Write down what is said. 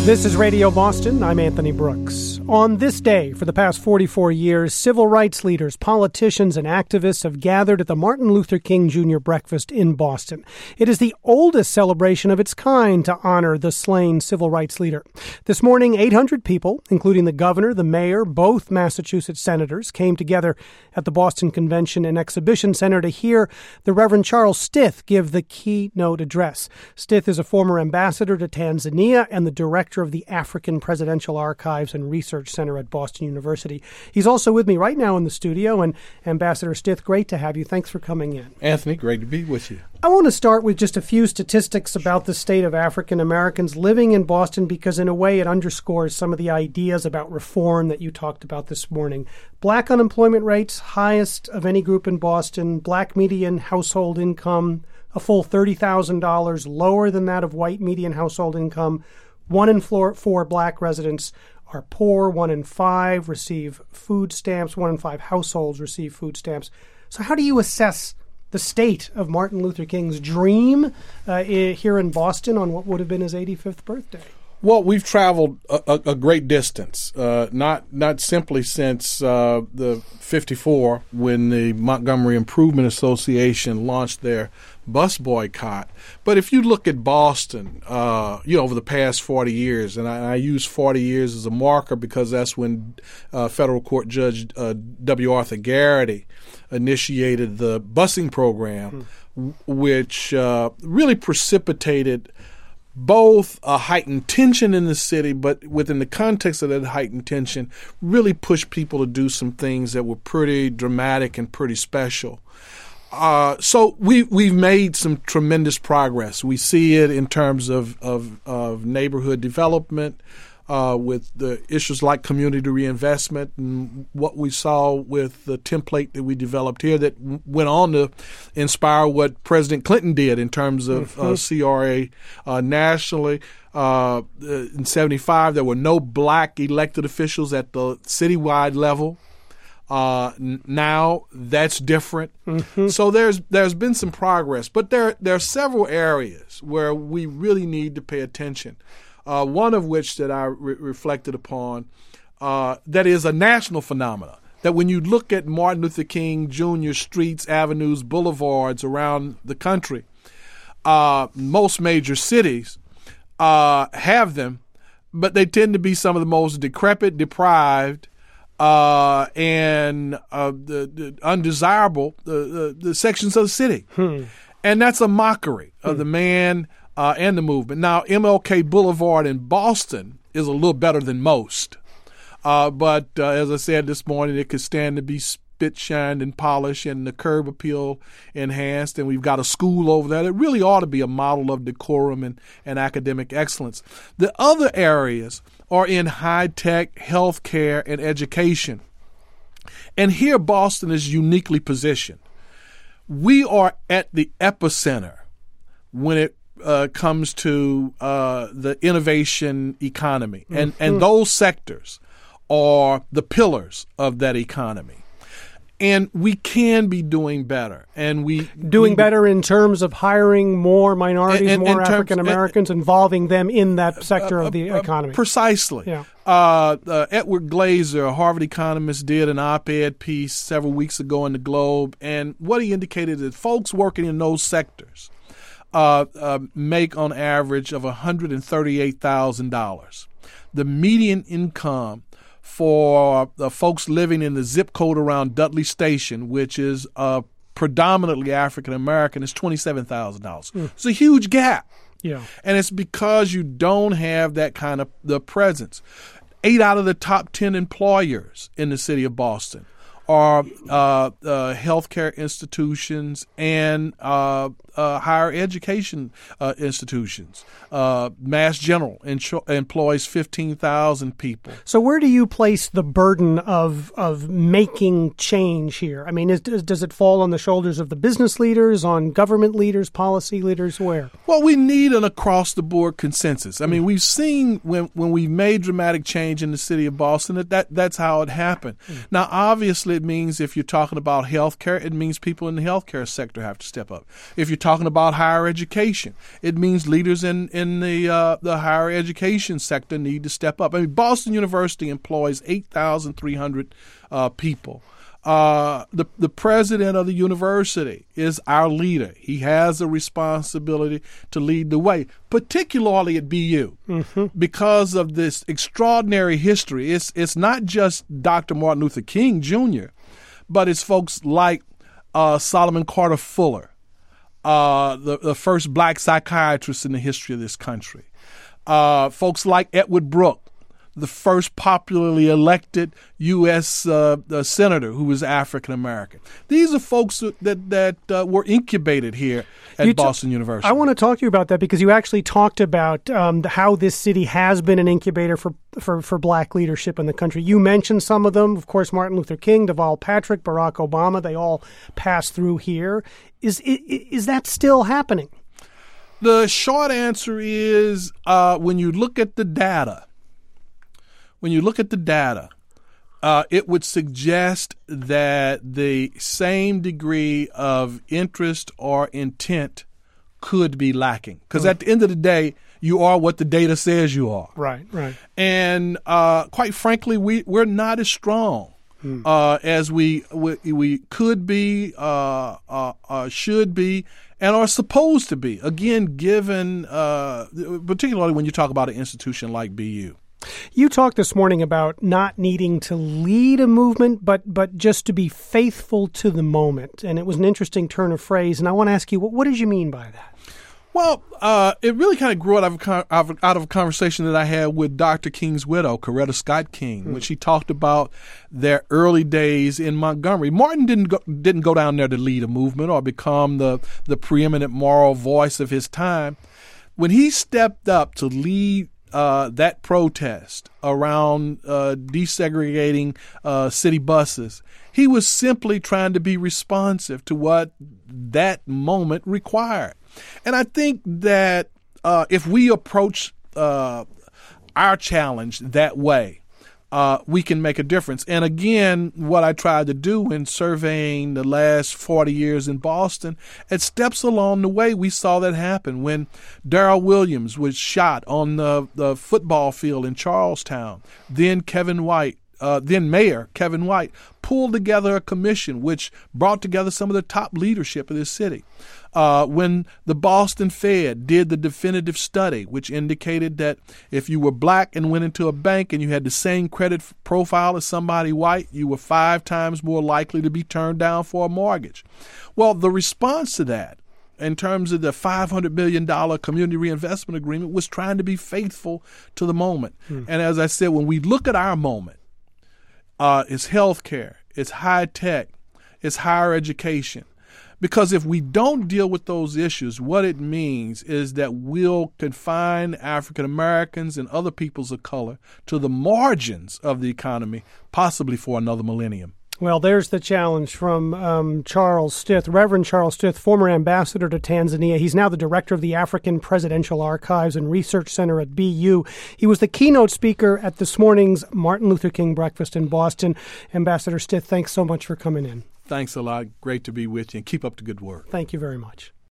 This is Radio Boston. I'm Anthony Brooks. On this day, for the past 44 years, civil rights leaders, politicians, and activists have gathered at the Martin Luther King Jr. Breakfast in Boston. It is the oldest celebration of its kind to honor the slain civil rights leader. This morning, 800 people, including the governor, the mayor, both Massachusetts senators, came together at the Boston Convention and Exhibition Center to hear the Reverend Charles Stith give the keynote address. Stith is a former ambassador to Tanzania and the director of the African Presidential Archives and Research Center at Boston University. He's also with me right now in the studio. And Ambassador Stith, great to have you. Thanks for coming in. Anthony, great to be with you. I want to start with just a few statistics about the state of African Americans living in Boston, because in a way it underscores some of the ideas about reform that you talked about this morning. Black unemployment rates, highest of any group in Boston. Black median household income, a full $30,000 lower than that of white median household income. 1 in 4 black residents are poor. 1 in 5 receive food stamps. 1 in 5 households receive food stamps. So how do you assess the state of Martin Luther King's dream here in Boston on what would have been his 85th birthday? Well, we've traveled a great distance, not simply since the 54 when the Montgomery Improvement Association launched their bus boycott. But if you look at Boston, over the past 40 years, and I use 40 years as a marker because that's when federal court judge W. Arthur Garrity initiated the busing program, which really precipitated both a heightened tension in the city, but within the context of that heightened tension, really pushed people to do some things that were pretty dramatic and pretty special. So we've made some tremendous progress. We see it in terms of neighborhood development, with the issues like community reinvestment, and what we saw with the template that we developed here that went on to inspire what President Clinton did in terms of CRA nationally. In 75, there were no black elected officials at the citywide level. Now that's different. So there's been some progress, but there are several areas where we really need to pay attention. One of which that I reflected upon, that is a national phenomenon, that when you look at Martin Luther King Jr. streets, avenues, boulevards around the country, most major cities have them, but they tend to be some of the most decrepit, deprived, and the undesirable the sections of the city. And that's a mockery of the man and the movement. Now, MLK Boulevard in Boston is a little better than most. But as I said this morning, it could stand to be spit shined and polished and the curb appeal enhanced. And we've got a school over there that really ought to be a model of decorum and academic excellence. The other areas are in high-tech, healthcare, and education. And here Boston is uniquely positioned. We are at the epicenter when it comes to the innovation economy. And those sectors are the pillars of that economy. And we can be doing better. And better in terms of hiring more minorities, more African Americans, involving them in that sector of the economy. Precisely. Yeah. Edward Glazer, a Harvard economist, did an op-ed piece several weeks ago in the Globe. And what he indicated is folks working in those sectors make on average of $138,000. The median income for the folks living in the zip code around Dudley Station, which is predominantly African American, is $27,000. It's a huge gap. Yeah. And it's because you don't have that kind of the presence. 8 out of the top 10 employers in the city of Boston are healthcare institutions and higher education institutions. Mass General employs 15,000 people. So where do you place the burden of making change here? I mean, does it fall on the shoulders of the business leaders, on government leaders, policy leaders? Where? Well, we need an across-the-board consensus. I mean, we've seen when we made dramatic change in the city of Boston that's how it happened. Now, obviously, it means if you're talking about healthcare, it means people in the healthcare sector have to step up. If you're talking about higher education. It means leaders in the higher education sector need to step up. I mean, Boston University employs 8,300 people. The president of the university is our leader. He has a responsibility to lead the way, particularly at BU, because of this extraordinary history. It's not just Dr. Martin Luther King Jr., but it's folks like Solomon Carter Fuller, the first black psychiatrist in the history of this country. Folks like Edward Brooke, the first popularly elected U.S. senator who was African American. These are folks that were incubated here at Boston University. I want to talk to you about that because you actually talked about how this city has been an incubator for black leadership in the country. You mentioned some of them, of course, Martin Luther King, Deval Patrick, Barack Obama. They all passed through here. Is that still happening? The short answer is when you look at the data, it would suggest that the same degree of interest or intent could be lacking. Because at the end of the day, you are what the data says you are. Right. And quite frankly, we're not as strong as we could be, should be, and are supposed to be. Again, given particularly when you talk about an institution like BU. You talked this morning about not needing to lead a movement, but just to be faithful to the moment. And it was an interesting turn of phrase. And I want to ask you, what did you mean by that? Well, it really kind of grew out of a conversation that I had with Dr. King's widow, Coretta Scott King, when she talked about their early days in Montgomery. Martin didn't go down there to lead a movement or become the preeminent moral voice of his time. When he stepped up to lead that protest around desegregating city buses, he was simply trying to be responsive to what that moment required. And I think that if we approach our challenge that way, we can make a difference. And again, what I tried to do in surveying the last 40 years in Boston, at steps along the way, we saw that happen. When Darrell Williams was shot on the football field in Charlestown, then Mayor Kevin White pulled together a commission which brought together some of the top leadership of this city. When the Boston Fed did the definitive study, which indicated that if you were black and went into a bank and you had the same credit profile as somebody white, you were 5 times more likely to be turned down for a mortgage. Well, the response to that, in terms of the $500 million community reinvestment agreement, was trying to be faithful to the moment. And as I said, when we look at our moment, it's healthcare, it's high tech, it's higher education. Because if we don't deal with those issues, what it means is that we'll confine African Americans and other peoples of color to the margins of the economy, possibly for another millennium. Well, there's the challenge from Charles Stith, Reverend Charles Stith, former ambassador to Tanzania. He's now the director of the African Presidential Archives and Research Center at BU. He was the keynote speaker at this morning's Martin Luther King breakfast in Boston. Ambassador Stith, thanks so much for coming in. Thanks a lot. Great to be with you, and keep up the good work. Thank you very much.